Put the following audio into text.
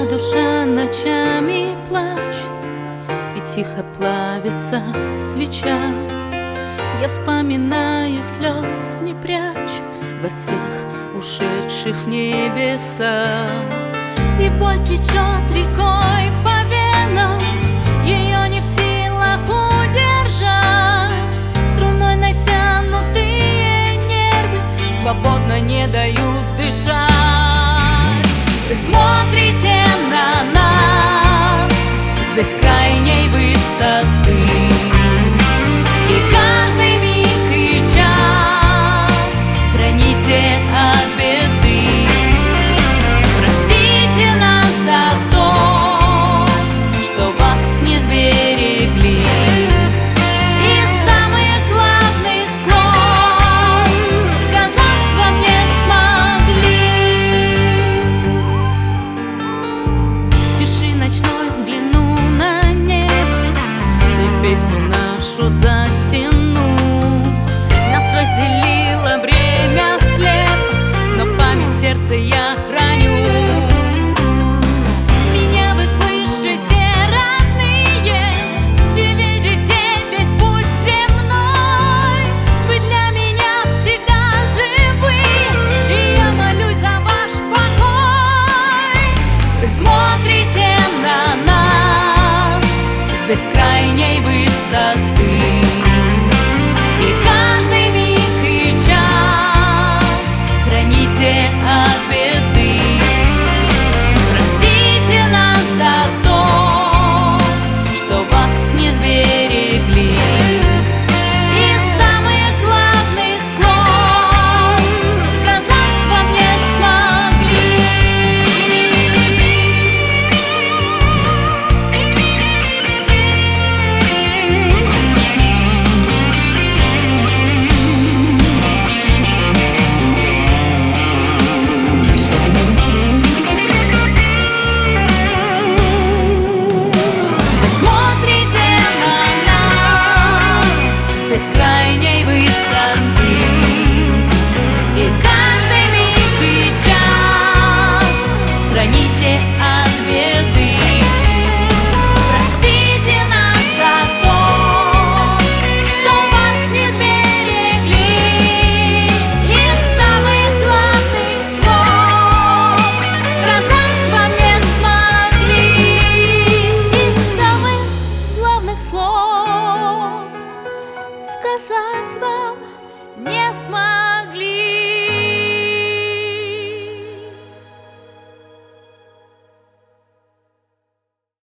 душа ночами плачет, и тихо плавится свеча. Я вспоминаю, слез не прячу, вас всех ушедших в небеса. И боль течет рекой по венам, ее не в силах удержать. Струной натянутые нервы свободно не дают дышать. Вы смотрите на нас с бескрайней высоты, и каждый миг и час храните от беды. Простите нас за то, что вас не сберегли. Из самых главных слов сказать вам не смогли. В тиши ночной взгляну на небо и песню нашу затяну. Нас разделило время слепо, но память в сердце я храню. Меня вы слышите, родные, и видите весь путь земной. Вы для меня всегда живы, и я молюсь за ваш покой. Вы смотрите на нас с бескрайней высоты, и каждый миг и час храните от беды. Простите нас за то, что вас не сберегли. Из самых главных слов сказать вам не смогли. Бескрайней высоты, и каждый миг и час храните от беды. Простите нас за то, что вас не сберегли. Из самых главных слов сказать вам не смогли. Из самых главных слов сказать вам не смогли.